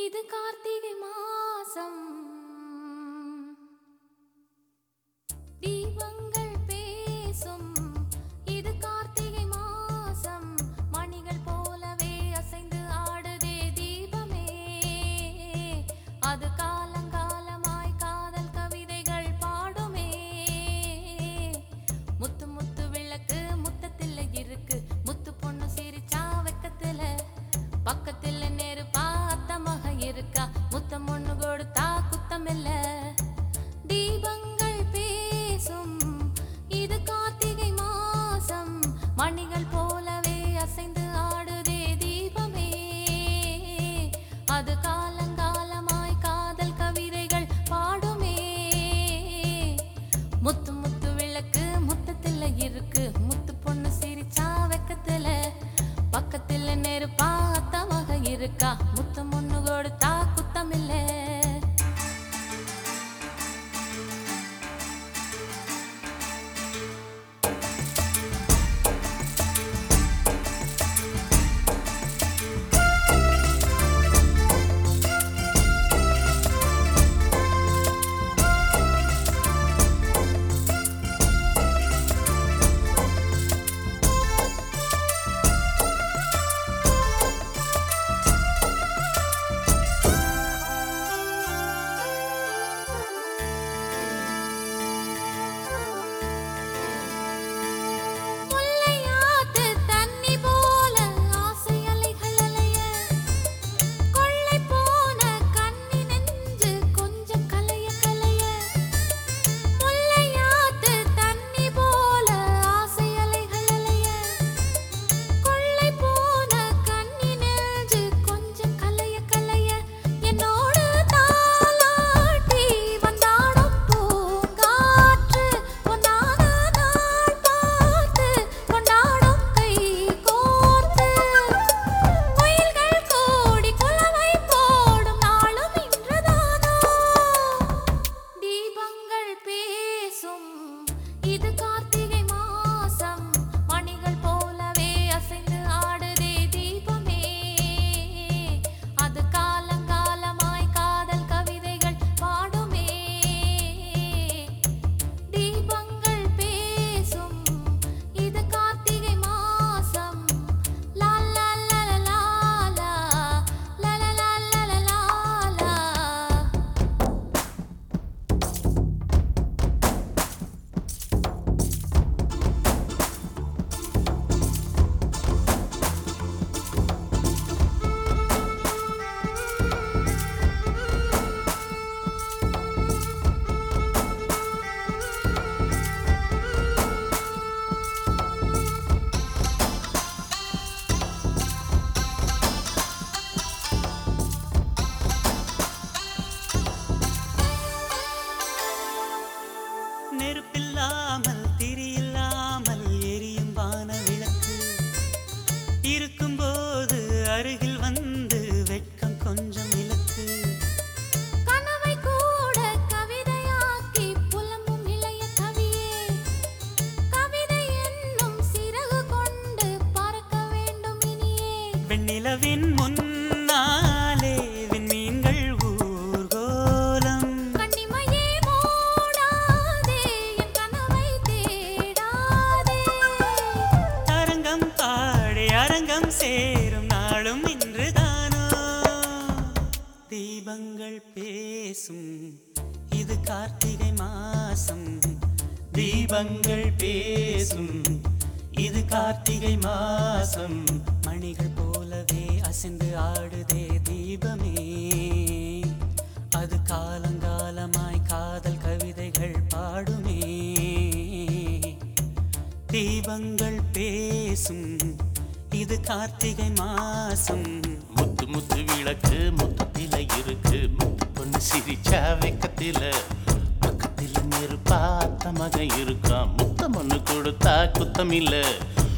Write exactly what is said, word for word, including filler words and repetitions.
இது கார்த்திகை மாசம் தீபங்கள் பேசும். இது கார்த்திகை மாசம் மணிகள் போலவே அசைந்து ஆடுதே தீபமே. அது காலங்காலமாய் காதல் கவிதைகள் பாடுமே. முத்து முத்து விளக்கு முத்தத்தில் இருக்கு. முத்து பொண்ணு சிரிச்சா வெக்கத்துல பக்கத்துல நெருப்பா அத்தமாக இருக்கா. முத்தம் ஒண்ணு கொடுத்தா குத்தமில்ல. தீபங்கள் பேசும். இது கார்த்திகை மாசம் மணிகள் போலவே அசைந்து ஆடுதே தீபமே. அது காலங்காலமாய் காதல் கவிதைகள் பாடுமே. முத்து முத்து விளக்கு முத்தத்தில் இருக்கு. முத்து பொண்ணு சிரிச்சா வெக்கத்துல பக்கத்துல நெருப்பா அத்தமாக இருக்கா. முத்தம் ஒண்ணு கொடுத்தா குத்தமில்ல. இது கார்த்திகை மாசம் மணிகள் போலவே அசைந்து ஆடுதே தீபமே. அது காலங்காலமாய் காதல் கவிதைகள் பாடுமே. தீபங்கள் பேசும். இது கார்த்திகை மாசம் லா லா லா லா லா லா லா லா லா லா லா. நெருப்பில்லாமல் திரியில்லாமல் எரியும் வான விளக்கு இருக்கும்போது அருகில் வந்து வெட்கம் கொஞ்சம் இலக்கு. கனவை கூட கவிதையாக்கி புலம்பும் இளைய கவியே. கவிதை என்னும் சிறகு கொண்டு பறக்க வேண்டும் இனியே. வெண்ணிலவின் முன்னாலே விண்மீன்கள் ஊர்கோலம். கண்ணிமையே மூடாதே என் கனவை தேடாதே. அரங்கம் பாடி அரங்கம் சேரும் நாளும் இன்றுதானோ. தீபங்கள் பேசும். இது கார்த்திகை மாசம். தீபங்கள் பேசும். இது கார்த்திகை மாசம் மணிகள் போலவே அசைந்து ஆடுதே தீபமே. அது காலங்காலமாய் காதல் கவிதைகள் பாடுமே. தீபங்கள் பேசும். இது கார்த்திகை மாசம். முத்து முத்து விளக்கு முத்தத்தில இருக்கு. முத்து பொண்ணு சிரிச்சா வெக்கத்தில பக்கத்தில நெருப்பா அத்தமாக இருக்கா. முத்தம் ஒண்ணு கொடுத்தா குத்தமில்ல.